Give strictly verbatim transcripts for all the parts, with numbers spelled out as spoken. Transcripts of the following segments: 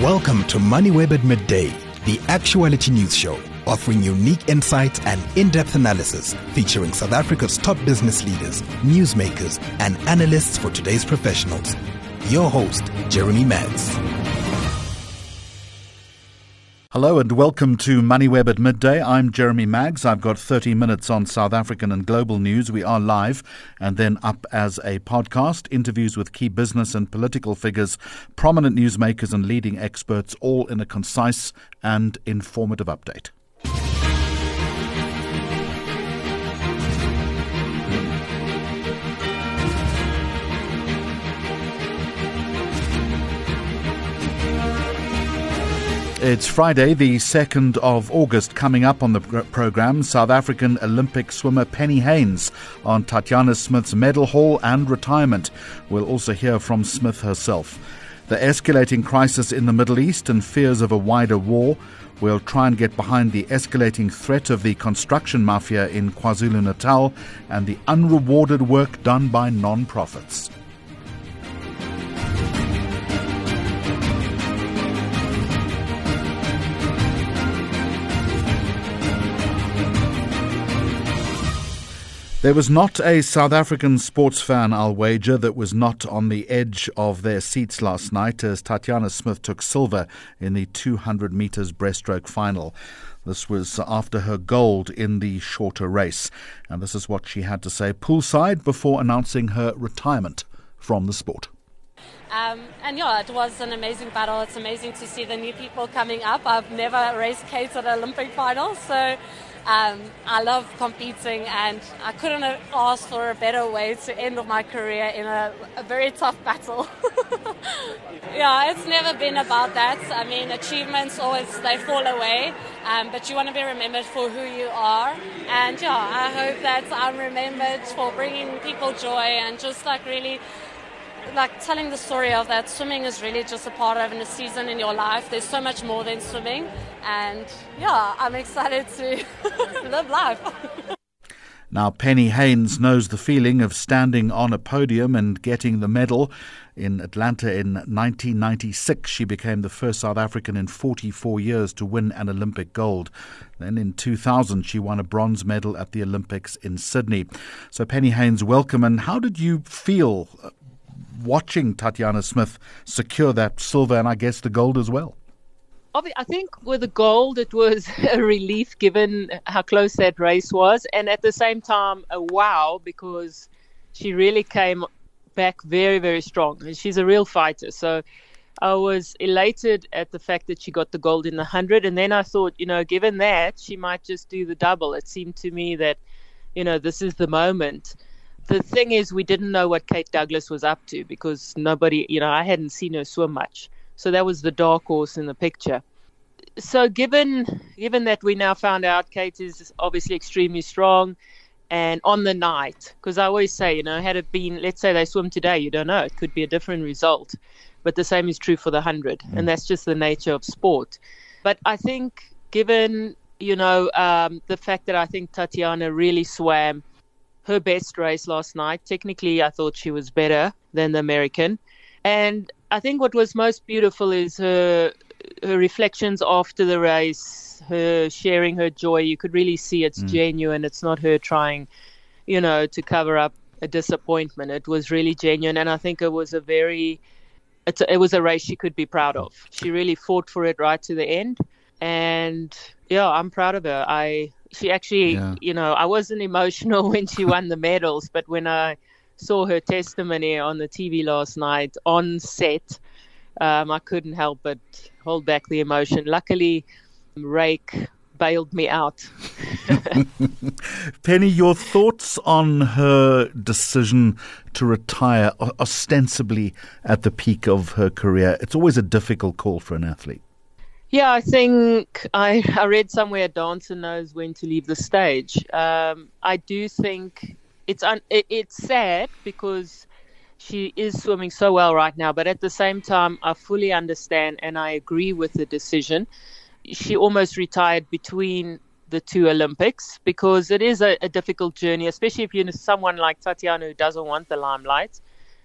Welcome to MoneyWeb at Midday, the actuality news show, offering unique insights and in-depth analysis featuring South Africa's top business leaders, newsmakers, and analysts for today's professionals. Your host, Jeremy Maggs. Hello and welcome to MoneyWeb at Midday. I'm Jeremy Maggs. I've got thirty minutes on South African and global news. We are live and then up as a podcast. Interviews with key business and political figures, prominent newsmakers and leading experts, all in a concise and informative update. It's Friday, the second of August. Coming up on the programme, South African Olympic swimmer Penny Heyns on Tatiana Smith's medal haul and retirement. We'll also hear from Smith herself. The escalating crisis in the Middle East and fears of a wider war. We'll try and get behind the escalating threat of the construction mafia in KwaZulu-Natal and the unrewarded work done by non-profits. There was not a South African sports fan, I'll wager, that was not on the edge of their seats last night as Tatiana Smith took silver in the two hundred metres breaststroke final. This was after her gold in the shorter race. And this is what she had to say poolside before announcing her retirement from the sport. Um, and yeah, it was an amazing battle. It's amazing to see the new people coming up. I've never raced Kate at an Olympic final, so um, I love competing, and I couldn't have asked for a better way to end my career in a, a very tough battle. Yeah, it's never been about that. I mean, achievements always, they fall away, um, but you want to be remembered for who you are. And yeah, I hope that I'm remembered for bringing people joy and just like really like telling the story of that swimming is really just a part of a season in your life. There's so much more than swimming, and yeah, I'm excited to live life. Now, Penny Heyns knows the feeling of standing on a podium and getting the medal. In Atlanta in nineteen ninety-six, she became the first South African in forty-four years to win an Olympic gold. Then in two thousand, she won a bronze medal at the Olympics in Sydney. So Penny Heyns, welcome. And how did you feel watching Tatiana Smith secure that silver and I guess the gold as well? I think with the gold, it was a relief given how close that race was, and at the same time, a wow, because she really came back very, very strong. And she's a real fighter. So I was elated at the fact that she got the gold in the one hundred, and then I thought, you know, given that, she might just do the double. It seemed to me that, you know, this is the moment. The thing is, we didn't know what Kate Douglas was up to because nobody, you know, I hadn't seen her swim much. So that was the dark horse in the picture. So given given that we now found out Kate is obviously extremely strong, and on the night, because I always say, you know, had it been, let's say they swim today, you don't know, it could be a different result. But the same is true for the one hundred, mm. and that's just the nature of sport. But I think given, you know, um, the fact that I think Tatiana really swam her best race last night. Technically, I thought she was better than the American. And I think what was most beautiful is her her reflections after the race, her sharing her joy. You could really see it's mm. genuine. It's not her trying, you know, to cover up a disappointment. It was really genuine. And I think it was a very, it's a, it was a race she could be proud of. She really fought for it right to the end. And yeah, I'm proud of her. I She actually, yeah. you know, I wasn't emotional when she won the medals, but when I saw her testimony on the T V last night on set, um, I couldn't help but hold back the emotion. Luckily, Rake bailed me out. Penny, your thoughts on her decision to retire ostensibly at the peak of her career? It's always a difficult call for an athlete. Yeah, I think I, I read somewhere a dancer knows when to leave the stage. Um, I do think it's un, it, it's sad because she is swimming so well right now, but at the same time, I fully understand and I agree with the decision. She almost retired between the two Olympics because it is a, a difficult journey, especially if you're someone like Tatiana who doesn't want the limelight.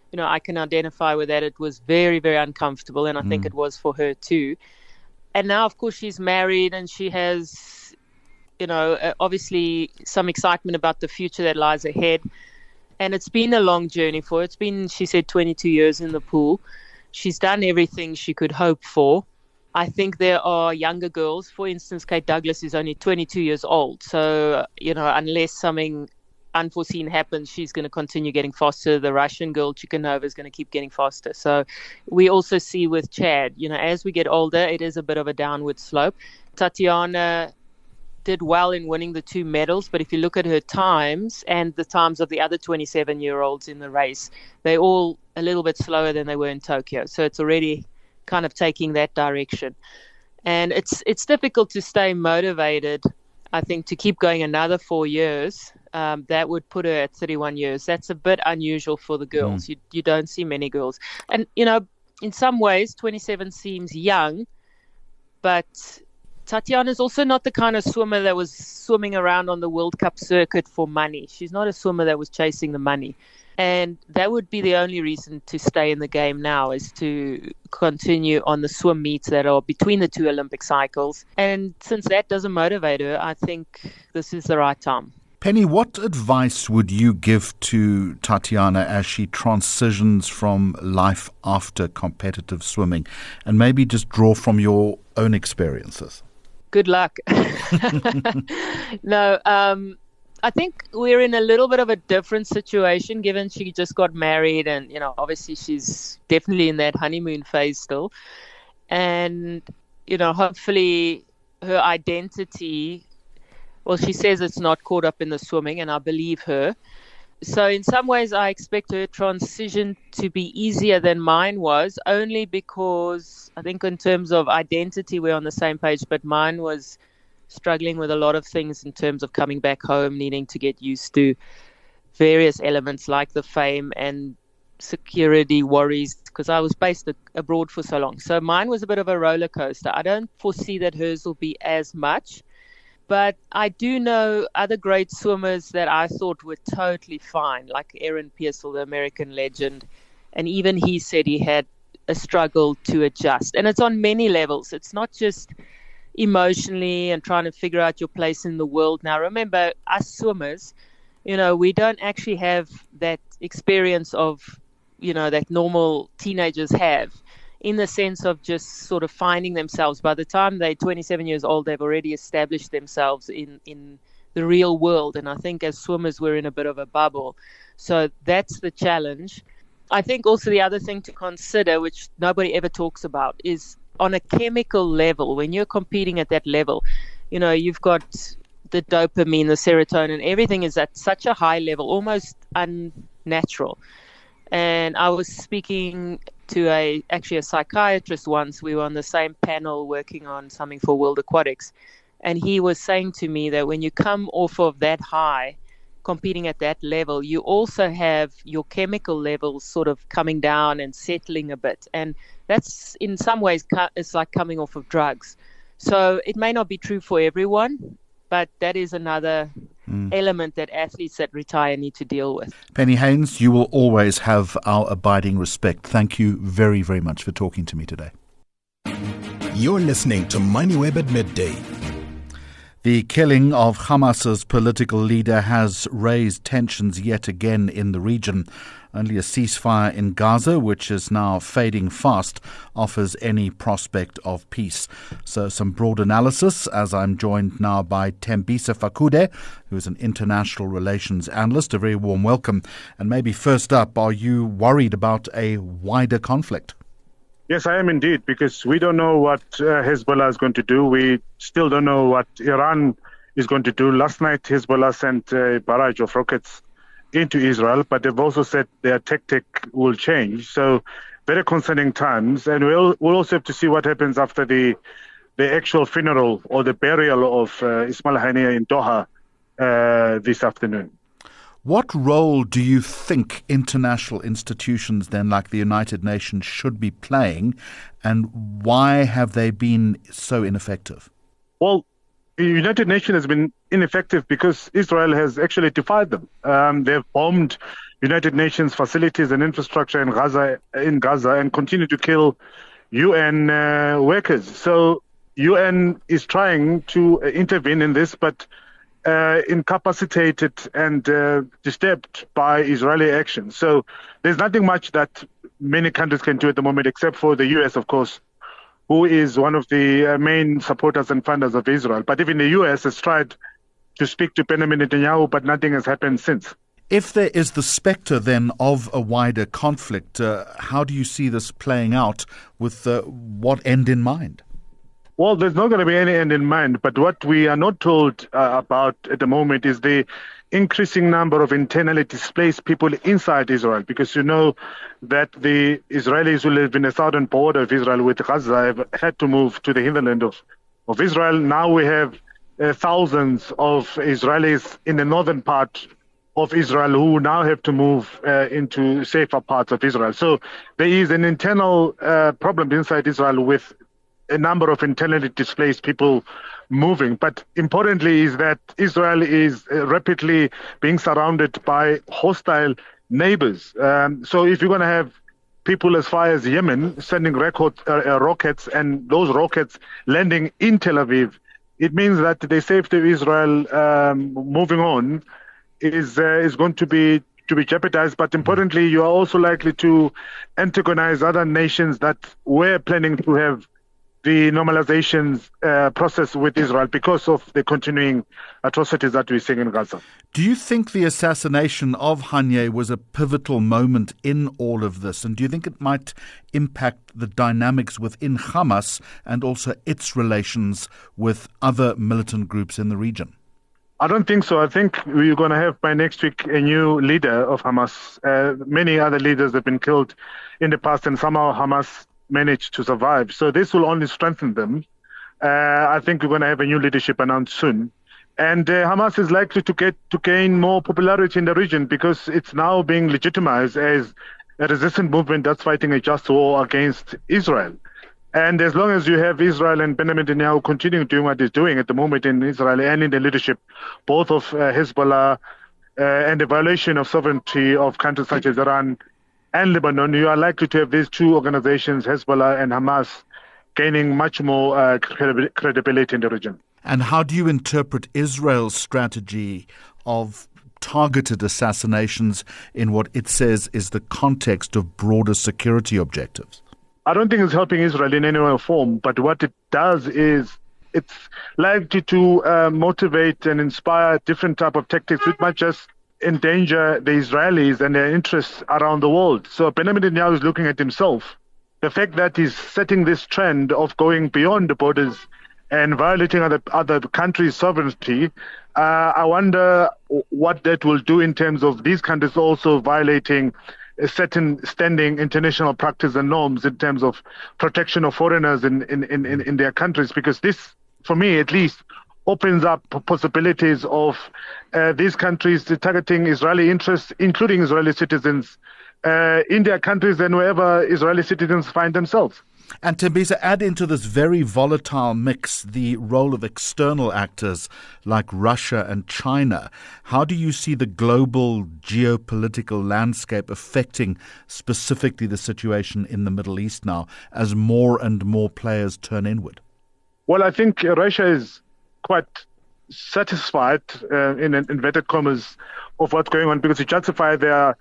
you know, I can identify with that. It was very, very uncomfortable, and I mm. think it was for her too. And now, of course, she's married and she has, you know, uh, obviously some excitement about the future that lies ahead. And it's been a long journey for her. It's been, she said, twenty-two years in the pool. She's done everything she could hope for. I think there are younger girls. For instance, Kate Douglas is only twenty-two years old. So, you know, unless something unforeseen happens, she's going to continue getting faster. The Russian girl, Chikhanova, is going to keep getting faster. So we also see with Chad, you know, as we get older, it is a bit of a downward slope. Tatiana did well in winning the two medals, but if you look at her times and the times of the other twenty-seven-year-olds in the race, they're all a little bit slower than they were in Tokyo. So it's already kind of taking that direction. And it's it's difficult to stay motivated, I think, to keep going another four years. Um, that would put her at thirty-one years. That's a bit unusual for the girls. Mm. You you don't see many girls. And, you know, in some ways, twenty-seven seems young, but Tatiana is also not the kind of swimmer that was swimming around on the World Cup circuit for money. She's not a swimmer that was chasing the money. And that would be the only reason to stay in the game now, is to continue on the swim meets that are between the two Olympic cycles. And since that doesn't motivate her, I think this is the right time. Penny, what advice would you give to Tatiana as she transitions from life after competitive swimming, and maybe just draw from your own experiences? Good luck. No, um, I think we're in a little bit of a different situation, given she just got married and, you know, obviously she's definitely in that honeymoon phase still. And, you know, hopefully her identity, well, she says it's not caught up in the swimming, and I believe her. So in some ways, I expect her transition to be easier than mine was, only because I think in terms of identity, we're on the same page, but mine was struggling with a lot of things in terms of coming back home, needing to get used to various elements like the fame and security worries, because I was based abroad for so long. So mine was a bit of a roller coaster. I don't foresee that hers will be as much. But I do know other great swimmers that I thought were totally fine, like Aaron Pearsall, the American legend. And even he said he had a struggle to adjust. And it's on many levels. It's not just emotionally and trying to figure out your place in the world. Now, remember, us swimmers, you know, we don't actually have that experience of, you know, that normal teenagers have, in the sense of just sort of finding themselves. By the time they're twenty-seven years old, they've already established themselves in, in the real world. And I think as swimmers, we're in a bit of a bubble. So that's the challenge. I think also the other thing to consider, which nobody ever talks about, is on a chemical level, when you're competing at that level, you know, you've got the dopamine, the serotonin, everything is at such a high level, almost unnatural. And I was speaking to a actually a psychiatrist once. We were on the same panel working on something for World Aquatics, and he was saying to me that when you come off of that high, competing at that level, you also have your chemical levels sort of coming down and settling a bit, and that's in some ways it's like coming off of drugs. So it may not be true for everyone, but that is another mm. element that athletes that retire need to deal with. Penny Haynes, you will always have our abiding respect. Thank you very, very much for talking to me today. You're listening to MoneyWeb at Midday. The killing of Hamas's political leader has raised tensions yet again in the region. Only a ceasefire in Gaza, which is now fading fast, offers any prospect of peace. So some broad analysis, as I'm joined now by Thembisa Fakude, who is an international relations analyst. A very warm welcome. And maybe first up, are you worried about a wider conflict? Yes, I am indeed, because we don't know what uh, Hezbollah is going to do. We still don't know what Iran is going to do. Last night, Hezbollah sent a barrage of rockets into Israel, but they've also said their tactic will change. So very concerning times. And we'll, we'll also have to see what happens after the the actual funeral or the burial of uh, Ismail Haniyeh in Doha uh, this afternoon. What role do you think international institutions then like the United Nations should be playing, and why have they been so ineffective? Well, the United Nations has been ineffective because Israel has actually defied them. Um, they've bombed United Nations facilities and infrastructure in Gaza, in Gaza, and continue to kill U N uh, workers. So U N is trying to intervene in this, but uh, incapacitated and uh, disturbed by Israeli action. So there's nothing much that many countries can do at the moment, except for the U S, of course, who is one of the uh, main supporters and funders of Israel. But even the U S has tried to speak to Benjamin Netanyahu, but nothing has happened since. If there is the spectre then of a wider conflict, uh, how do you see this playing out with uh, what end in mind? Well, there's not going to be any end in mind, but what we are not told uh, about at the moment is the increasing number of internally displaced people inside Israel, because you know that the Israelis who live in the southern border of Israel with Gaza have had to move to the hinterland of, of Israel. Now we have uh, thousands of Israelis in the northern part of Israel who now have to move uh, into safer parts of Israel. So there is an internal uh, problem inside Israel with a number of internally displaced people moving. But importantly is that Israel is uh, rapidly being surrounded by hostile neighbors. Um, so if you're going to have people as far as Yemen sending record, uh, uh, rockets and those rockets landing in Tel Aviv, it means that the safety of Israel um, moving on is uh, is going to be to be jeopardized. But importantly, you are also likely to antagonize other nations that were planning to have the normalization uh, process with Israel because of the continuing atrocities that we're seeing in Gaza. Do you think the assassination of Haniyeh was a pivotal moment in all of this? And do you think it might impact the dynamics within Hamas and also its relations with other militant groups in the region? I don't think so. I think we're going to have by next week a new leader of Hamas. Uh, many other leaders have been killed in the past, and somehow Hamas managed to survive. So this will only strengthen them. Uh, I think we're going to have a new leadership announced soon. And uh, Hamas is likely to get to gain more popularity in the region because it's now being legitimized as a resistant movement that's fighting a just war against Israel. And as long as you have Israel and Benjamin Netanyahu continuing doing what he's doing at the moment in Israel and in the leadership, both of uh, Hezbollah uh, and the violation of sovereignty of countries such as Iran and Lebanon, you are likely to have these two organizations, Hezbollah and Hamas, gaining much more uh, credi- credibility in the region. And how do you interpret Israel's strategy of targeted assassinations in what it says is the context of broader security objectives? I don't think it's helping Israel in any way or form, but what it does is it's likely to uh, motivate and inspire different type of tactics which might just endanger the Israelis and their interests around the world. So Benjamin Netanyahu is looking at himself. The fact that he's setting this trend of going beyond the borders and violating other other countries' sovereignty, uh, I wonder what that will do in terms of these countries also violating a certain standing international practice and norms in terms of protection of foreigners in, in, in, in their countries, because this, for me at least, opens up possibilities of uh, these countries targeting Israeli interests, including Israeli citizens, uh, in their countries and wherever Israeli citizens find themselves. And Thembisa, add into this very volatile mix the role of external actors like Russia and China. How do you see the global geopolitical landscape affecting specifically the situation in the Middle East now as more and more players turn inward? Well, I think Russia is quite satisfied, uh, in inverted commas, of what's going on because it justified their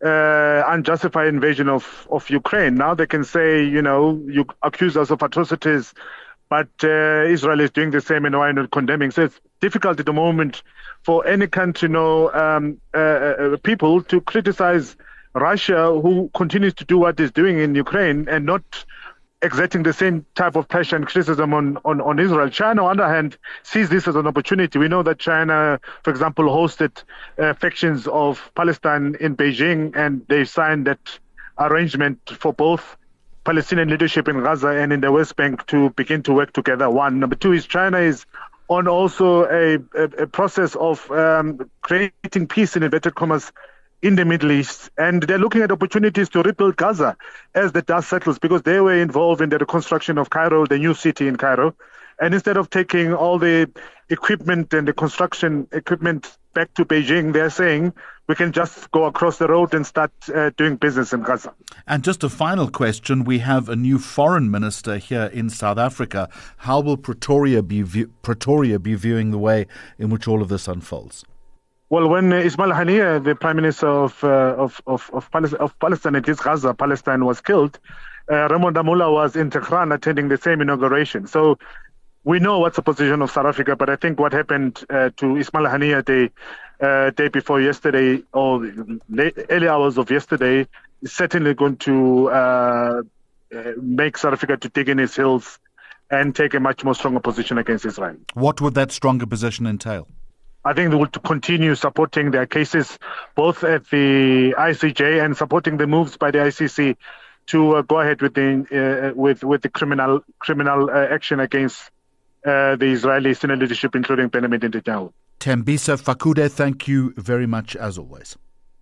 Uh, unjustified invasion of, of Ukraine. Now they can say, you know, you accuse us of atrocities, but uh, Israel is doing the same and why not condemning? So it's difficult at the moment for any country, you know, um, uh, uh, people to criticize Russia, who continues to do what it's doing in Ukraine and not exerting the same type of pressure and criticism on, on, on Israel. China, on the other hand, sees this as an opportunity. We know that China, for example, hosted uh, factions of Palestine in Beijing, and they signed that arrangement for both Palestinian leadership in Gaza and in the West Bank to begin to work together. One. Number two is China is on also a, a, a process of um, creating peace, in inverted commas, in the Middle East, and they're looking at opportunities to rebuild Gaza as the dust settles, because they were involved in the reconstruction of Cairo, the new city in Cairo. And instead of taking all the equipment and the construction equipment back to Beijing, they're saying we can just go across the road and start uh, doing business in Gaza. And just a final question. We have a new foreign minister here in South Africa. How will Pretoria be, view- Pretoria be viewing the way in which all of this unfolds? Well, when uh, Ismail Haniyeh, the Prime Minister of uh, of of of, Palestine, of Palestine, it is Gaza, Palestine, was killed, uh, Raymond Amula was in Tehran attending the same inauguration. So we know what's the position of South Africa, but I think what happened uh, to Ismail Haniyeh the uh, day before yesterday, or late, early hours of yesterday, is certainly going to uh, uh, make South Africa to dig in its heels and take a much more stronger position against Israel. What would that stronger position entail? I think they will continue supporting their cases, both at the I C J and supporting the moves by the I C C to uh, go ahead with the uh, with with the criminal criminal uh, action against uh, the Israeli senior leadership, including Benjamin Netanyahu. Thembisa Fakude, thank you very much as always.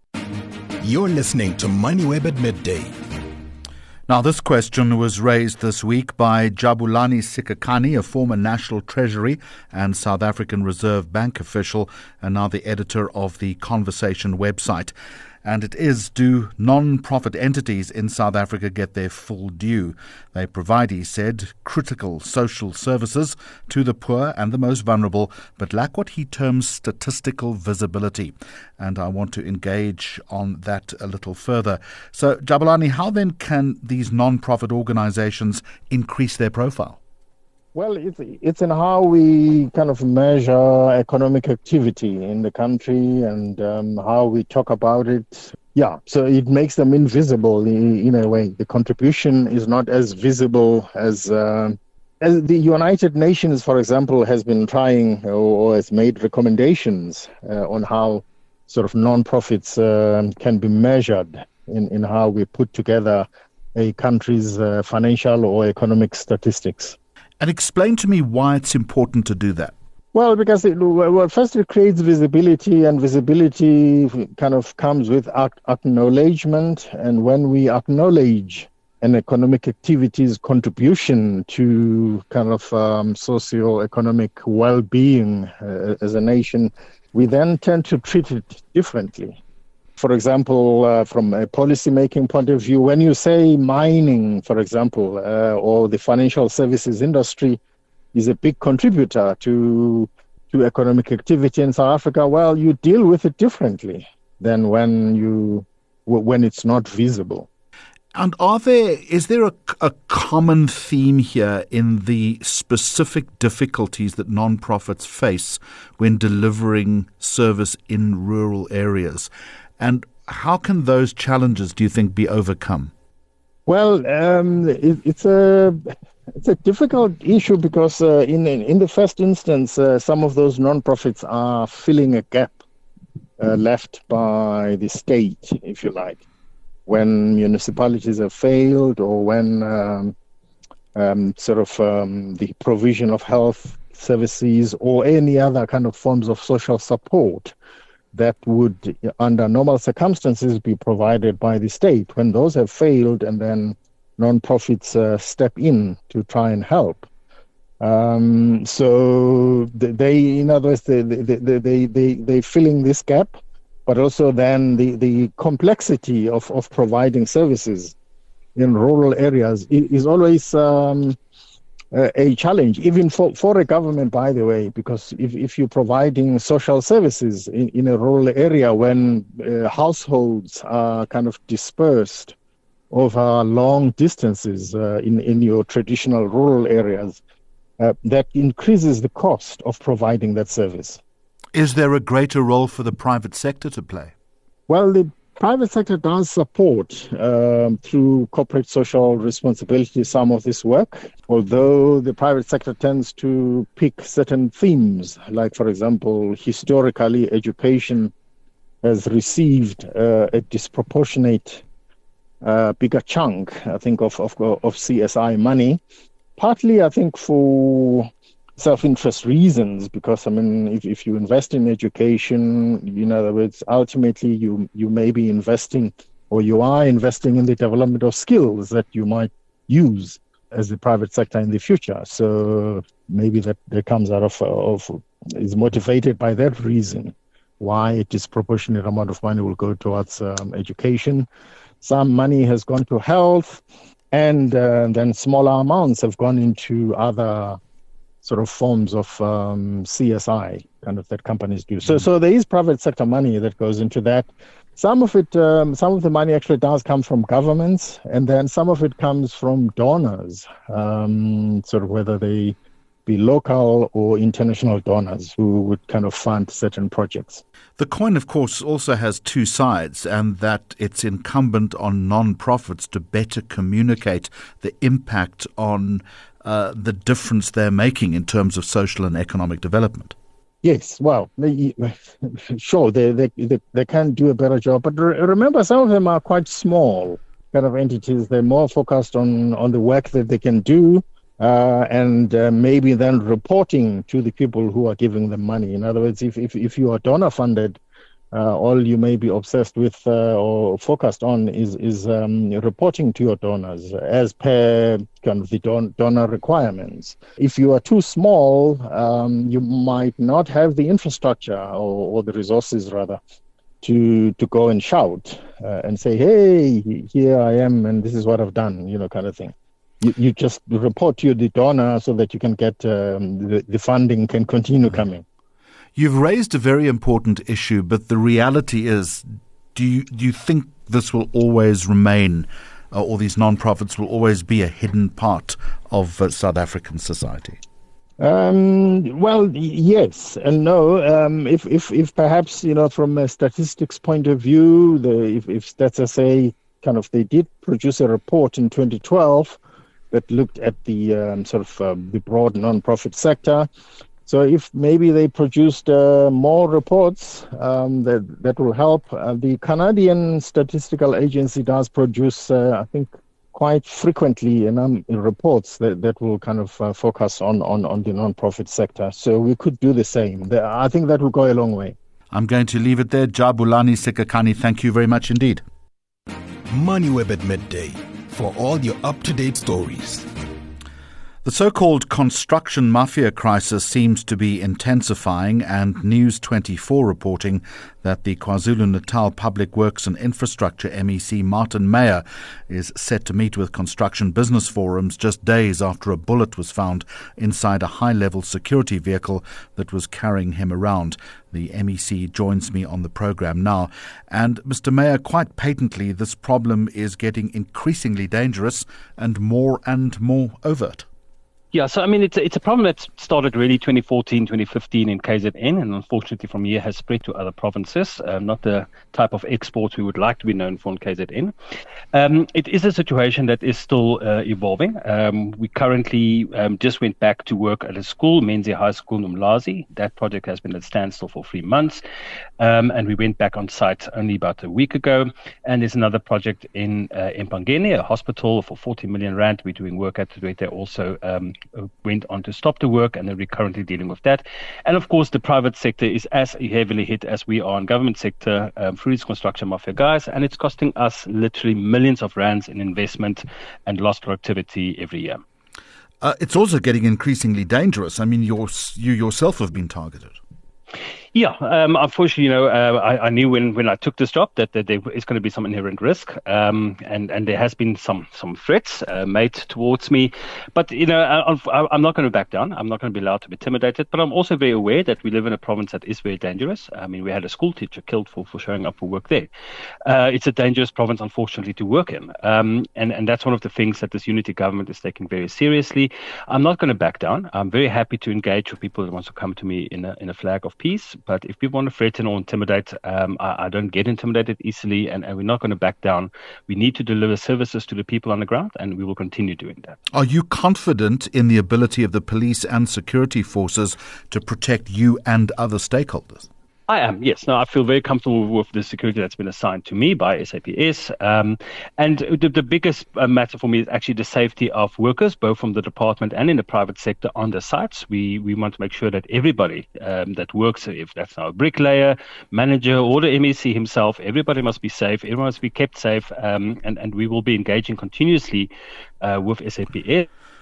You're listening to MoneyWeb at midday. Now, this question was raised this week by Jabulani Sikakani, a former National Treasury and South African Reserve Bank official, and now the editor of the Conversation website. And it is, do non-profit entities in South Africa get their full due? They provide, he said, critical social services to the poor and the most vulnerable, but lack what he terms statistical visibility. And I want to engage on that a little further. So, Jabulani, how then can these non-profit organizations increase their profile? Well, it's it's in how we kind of measure economic activity in the country and um, how we talk about it. Yeah, so it makes them invisible in, in a way. The contribution is not as visible as uh, as the United Nations, for example, has been trying or, or has made recommendations uh, on how sort of non-profits uh, can be measured in, in how we put together a country's uh, financial or economic statistics. And explain to me why it's important to do that. Well, because it, well, first it creates visibility, and visibility kind of comes with acknowledgement. And when we acknowledge an economic activity's contribution to kind of um, socio-economic well-being uh, as a nation, we then tend to treat it differently. For example, uh, from a policy-making point of view, when you say mining, for example, uh, or the financial services industry is a big contributor to to economic activity in South Africa, well, you deal with it differently than when you when it's not visible. And are there is there a, a common theme here in the specific difficulties that non-profits face when delivering service in rural areas? And how can those challenges, do you think, be overcome? Well, um, it, it's a it's a difficult issue because uh, in in the first instance, uh, some of those non-profits are filling a gap uh, left by the state, if you like, when municipalities have failed or when um, um, sort of um, the provision of health services or any other kind of forms of social support that would, under normal circumstances, be provided by the state. When those have failed, and then non-profits uh, step in to try and help. Um, so they, in other words, they they they they they they filling this gap, but also then the the complexity of of providing services in rural areas is always Um, Uh, a challenge, even for, for a government, by the way, because if, if you're providing social services in, in a rural area when uh, households are kind of dispersed over long distances uh, in, in your traditional rural areas, uh, that increases the cost of providing that service. Is there a greater role for the private sector to play? Well, the private sector does support um, through corporate social responsibility some of this work, although the private sector tends to pick certain themes, like, for example, historically, education has received uh, a disproportionate uh, bigger chunk, I think, of, of, of C S I money, partly, I think, for self-interest reasons, because, I mean, if, if you invest in education, in other words, ultimately you, you may be investing or you are investing in the development of skills that you might use as the private sector in the future. So maybe that, that comes out of, of is motivated by that reason. why a disproportionate amount of money will go towards um, education. Some money has gone to health, and uh, then smaller amounts have gone into other sort of forms of um, C S I, kind of that companies do. So, so there is private sector money that goes into that. Some of it, um, some of the money actually does come from governments, and then some of it comes from donors, um, sort of whether they be local or international donors who would kind of fund certain projects. The coin, of course, also has two sides, and that it's incumbent on non-profits to better communicate the impact on uh, the difference they're making in terms of social and economic development. Yes, well, they, sure, they, they they they can do a better job, but re- remember, some of them are quite small kind of entities. They're more focused on, on the work that they can do, uh, and uh, maybe then reporting to the people who are giving them money. In other words, if if, if you are donor funded, uh, all you may be obsessed with uh, or focused on is is um, reporting to your donors as per kind of the don- donor requirements. If you are too small, um, you might not have the infrastructure or, or the resources rather to to go and shout uh, and say, "Hey, here I am, and this is what I've done," you know, kind of thing. You you just report to the donor so that you can get um, the, the funding can continue coming. You've raised a very important issue, but the reality is, do you, do you think this will always remain, uh, or these non-profits will always be a hidden part of uh, South African society? Um, well, yes and no. Um, if, if, if perhaps, you know, from a statistics point of view, the, if, if let's say kind of they did produce a report in twenty twelve that looked at the um, sort of uh, the broad non-profit sector. So if maybe they produced uh, more reports, um, that that will help. Uh, the Canadian Statistical Agency does produce, uh, I think, quite frequently in, um, in reports that, that will kind of uh, focus on, on, on the non-profit sector. So we could do the same. The, I think that will go a long way. I'm going to leave it there. Jabulani Sikhakhane, thank you very much indeed. MoneyWeb at midday for all your up-to-date stories. The so-called construction mafia crisis seems to be intensifying, and News twenty-four reporting that the KwaZulu-Natal Public Works and Infrastructure M E C Martin Meyer is set to meet with construction business forums just days after a bullet was found inside a high-level security vehicle that was carrying him around. The M E C joins me on the program now. And Mister Meyer, quite patently, this problem is getting increasingly dangerous and more and more overt. Yeah, so I mean, it's a, it's a problem that started really twenty fourteen, twenty fifteen in K Z N, and unfortunately from here has spread to other provinces, um, not the type of exports we would like to be known for in K Z N. Um, it is a situation that is still uh, evolving. Um, we currently um, just went back to work at a school, Menzi High School in Umlazi. That project has been at standstill for three months, um, and we went back on site only about a week ago. And there's another project in uh, Empangeni, a hospital for forty million rand we're doing work at, where they also um, went on to stop the work, and then we're currently dealing with that. And of course, the private sector is as heavily hit as we are in government sector um, through these construction mafia guys, and it's costing us literally millions of rands in investment and lost productivity every year. Uh, it's also getting increasingly dangerous. I mean, you're, you yourself have been targeted. Yeah, um, unfortunately, you know, uh, I, I knew when, when I took this job that, that there is going to be some inherent risk, um, and, and there has been some some threats uh, made towards me. But, you know, I, I'm not going to back down. I'm not going to be allowed to be intimidated. But I'm also very aware that we live in a province that is very dangerous. I mean, we had a school teacher killed for, for showing up for work there. Uh, it's a dangerous province, unfortunately, to work in. Um, and, and that's one of the things that this unity government is taking very seriously. I'm not going to back down. I'm very happy to engage with people that want to come to me in a, in a flag of peace. But if people want to threaten or intimidate, um, I, I don't get intimidated easily, and, and we're not going to back down. We need to deliver services to the people on the ground, and we will continue doing that. Are you confident in the ability of the police and security forces to protect you and other stakeholders? I am, yes. No, I feel very comfortable with the security that's been assigned to me by S A P S. Um, and the, the biggest uh, matter for me is actually the safety of workers, both from the department and in the private sector on the sites. We we want to make sure that everybody um, that works, if that's now a bricklayer, manager, or the M E C himself, everybody must be safe. Everyone must be kept safe. Um, and, and we will be engaging continuously uh, with S A P S.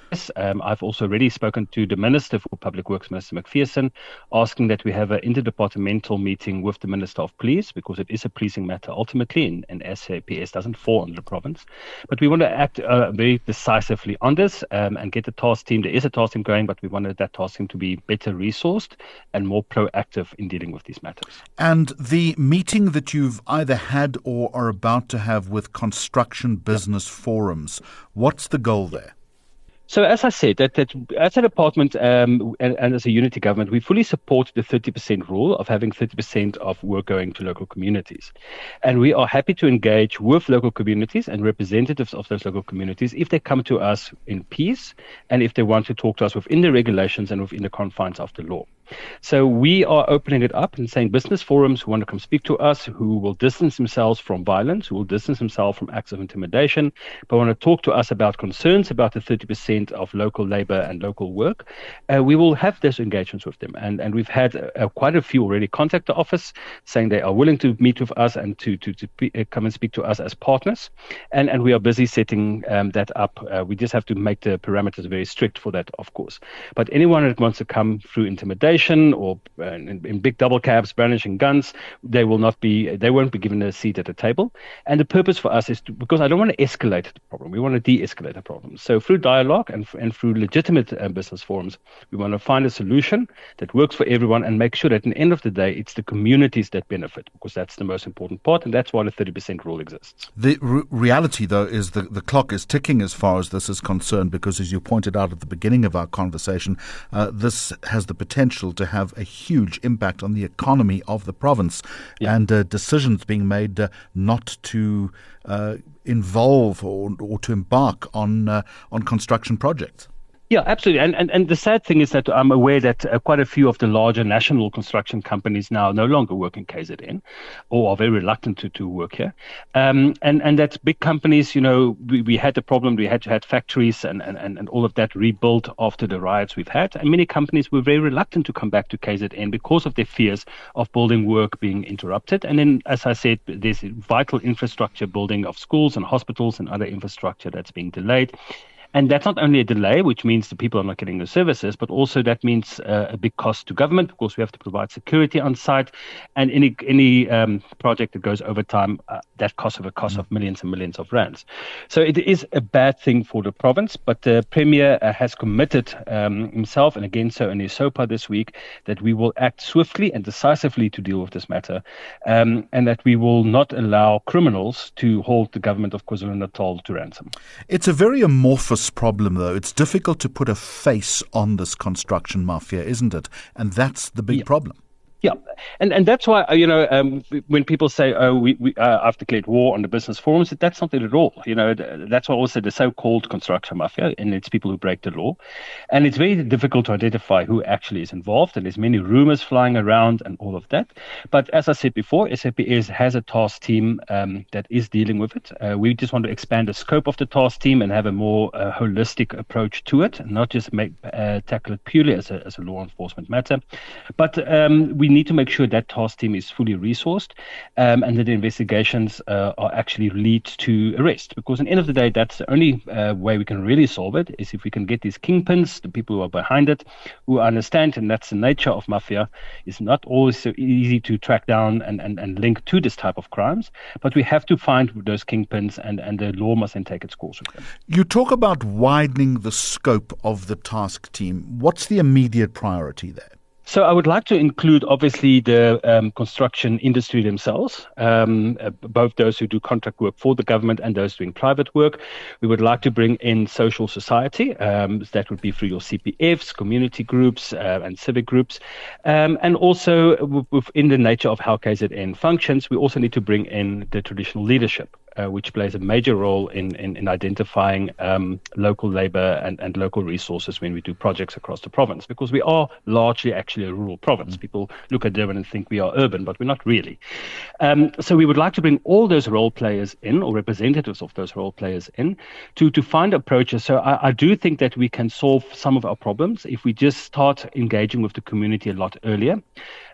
Um, I've also already spoken to the Minister for Public Works, Minister McPherson, asking that we have an interdepartmental meeting with the Minister of Police, because it is a policing matter ultimately, and, and S A P S doesn't fall under the province. But we want to act uh, very decisively on this um, and get the task team. There is a task team going, but we wanted that task team to be better resourced and more proactive in dealing with these matters. And the meeting that you've either had or are about to have with construction business yeah. forums, what's the goal there? So as I said, that, that as a department um, and, and as a unity government, we fully support the thirty percent rule of having thirty percent of work going to local communities. And we are happy to engage with local communities and representatives of those local communities if they come to us in peace and if they want to talk to us within the regulations and within the confines of the law. So we are opening it up and saying business forums who want to come speak to us, who will distance themselves from violence, who will distance themselves from acts of intimidation, but want to talk to us about concerns about the thirty percent of local labor and local work. Uh, we will have those engagements with them. And, and we've had uh, quite a few already contact the office saying they are willing to meet with us and to, to, to be, uh, come and speak to us as partners. And, and we are busy setting um, that up. Uh, we just have to make the parameters very strict for that, of course. But anyone that wants to come through intimidation, or uh, in, in big double cabs brandishing guns, they will not be, they won't be given a seat at the table. And the purpose for us is to, because I don't want to escalate the problem, we want to de-escalate the problem. So through dialogue and, and through legitimate uh, business forums, we want to find a solution that works for everyone and make sure that at the end of the day, it's the communities that benefit, because that's the most important part, and that's why the thirty percent rule exists. The re- reality, though, is the, the clock is ticking as far as this is concerned, because as you pointed out at the beginning of our conversation, uh, this has the potential to have a huge impact on the economy of the province, yeah. and uh, decisions being made uh, not to uh, involve or, or to embark on uh, on construction projects. Yeah, absolutely. And, and and the sad thing is that I'm aware that uh, quite a few of the larger national construction companies now no longer work in K Z N, or are very reluctant to, to work here. Um, and, and that big companies, you know, we, we had the problem, we had to have factories and, and, and all of that rebuilt after the riots we've had. And many companies were very reluctant to come back to K Z N because of their fears of building work being interrupted. And then, as I said, there's vital infrastructure building of schools and hospitals and other infrastructure that's being delayed. And that's not only a delay, which means the people are not getting the services, but also that means uh, a big cost to government, because we have to provide security on site. And any any um, project that goes over time, uh, that costs of a cost of millions and millions of rands. So it is a bad thing for the province, but the Premier uh, has committed um, himself, and again so in his SOPA this week, that we will act swiftly and decisively to deal with this matter, um, and that we will not allow criminals to hold the government of KwaZulu-Natal to ransom. It's a very amorphous problem, though. It's difficult to put a face on this construction mafia, isn't it? And that's the big yeah. problem. Yeah, and and that's why, you know, um, when people say, oh, we, we uh, I've declared war on the business forums, that's not it at all. You know, that's why also the so-called construction mafia, and it's people who break the law. And it's very difficult to identify who actually is involved, and there's many rumors flying around and all of that. But as I said before, S A P S has a task team um, that is dealing with it. Uh, we just want to expand the scope of the task team and have a more uh, holistic approach to it, and not just make uh, tackle it purely as a, as a law enforcement matter. But um, we need to make sure that task team is fully resourced um, and that the investigations uh, are actually lead to arrest. Because at the end of the day, that's the only uh, way we can really solve it, is if we can get these kingpins, the people who are behind it, who understand, and that's the nature of mafia. It's not always so easy to track down and, and, and link to this type of crimes, but we have to find those kingpins, and, and the law must then take its course with them. You talk about widening the scope of the task team. What's the immediate priority there? So I would like to include, obviously, the um, construction industry themselves, um, uh, both those who do contract work for the government and those doing private work. We would like to bring in social society. Um, that would be through your C P Fs, community groups, uh, and civic groups. Um, and also, w- within the nature of how K Z N functions, we also need to bring in the traditional leadership, Uh, which plays a major role in, in, in identifying um, local labor and, and local resources when we do projects across the province, because we are largely actually a rural province. People look at Durban and think we are urban, but we're not really. Um, so we would like to bring all those role players in, or representatives of those role players in, to, to find approaches. So I, I do think that we can solve some of our problems if we just start engaging with the community a lot earlier.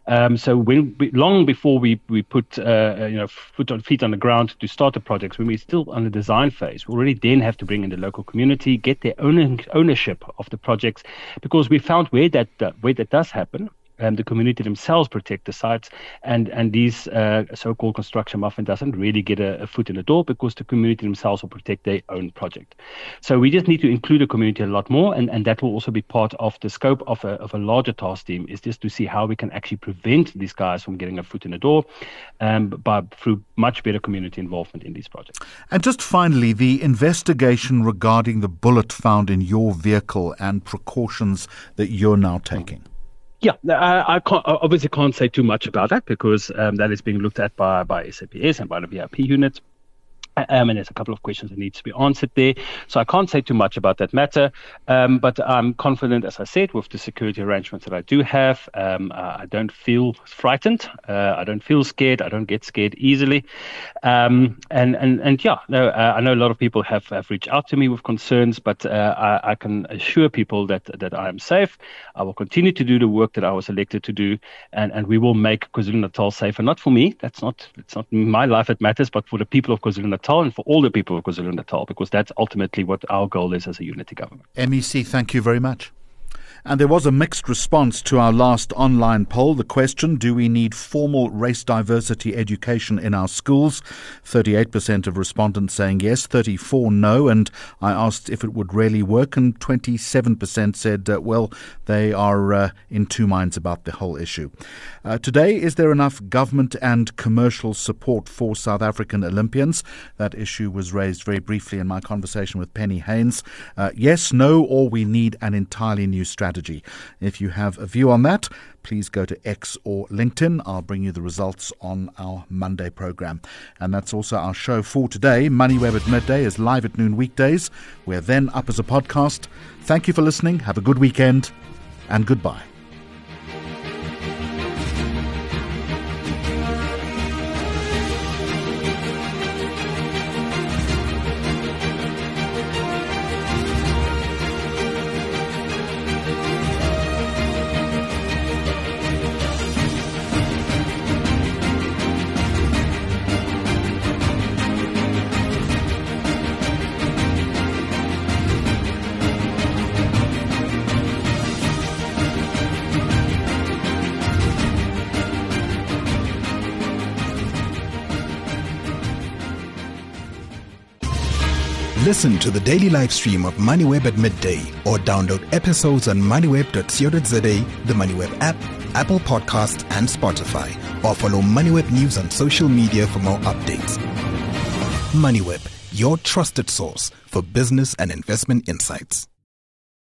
Um, so when we, long before we we put uh, you know foot on feet on the ground to start the projects, when we're still on the design phase, we already then have to bring in the local community, get their own ownership of the projects, because we found where that uh, where that does happen. Um, the community themselves protect the sites, and and these uh, so-called construction muffin doesn't really get a, a foot in the door because the community themselves will protect their own project. So we just need to include the community a lot more, and, and that will also be part of the scope of a of a larger task team, is just to see how we can actually prevent these guys from getting a foot in the door, um, by through much better community involvement in these projects. And just finally, the investigation regarding the bullet found in your vehicle and precautions that you're now taking. Yeah, I, I, can't, I obviously can't say too much about that because um, that is being looked at by, by S A P S and by the V I P unit. Um, and there's a couple of questions that need to be answered there. So I can't say too much about that matter. Um, but I'm confident, as I said, with the security arrangements that I do have. Um, uh, I don't feel frightened. Uh, I don't feel scared. I don't get scared easily. Um, and, and, and yeah, no, uh, I know a lot of people have, have reached out to me with concerns, but uh, I, I can assure people that, that I am safe. I will continue to do the work that I was elected to do, and, and we will make KwaZulu-Natal safer. Not for me. That's not, it's not my life that matters, but for the people of KwaZulu-Natal and for all the people of KwaZulu-Natal, because that's ultimately what our goal is as a unity government. M E C, thank you very much. And there was a mixed response to our last online poll. The question, do we need formal race diversity education in our schools? thirty-eight percent of respondents saying yes, thirty-four no. And I asked if it would really work, and twenty-seven percent said, uh, well, they are uh, in two minds about the whole issue. Uh, today, is there enough government and commercial support for South African Olympians? That issue was raised very briefly in my conversation with Penny Haynes. Uh, yes, no, or we need an entirely new strategy. If you have a view on that, please go to X or LinkedIn. I'll bring you the results on our Monday program. And that's also our show for today. MoneyWeb at midday is live at noon weekdays. We're then up as a podcast. Thank you for listening. Have a good weekend, and goodbye. Listen to the daily live stream of MoneyWeb at midday, or download episodes on moneyweb dot co dot za, the MoneyWeb app, Apple Podcasts, and Spotify. Or follow MoneyWeb News on social media for more updates. MoneyWeb, your trusted source for business and investment insights.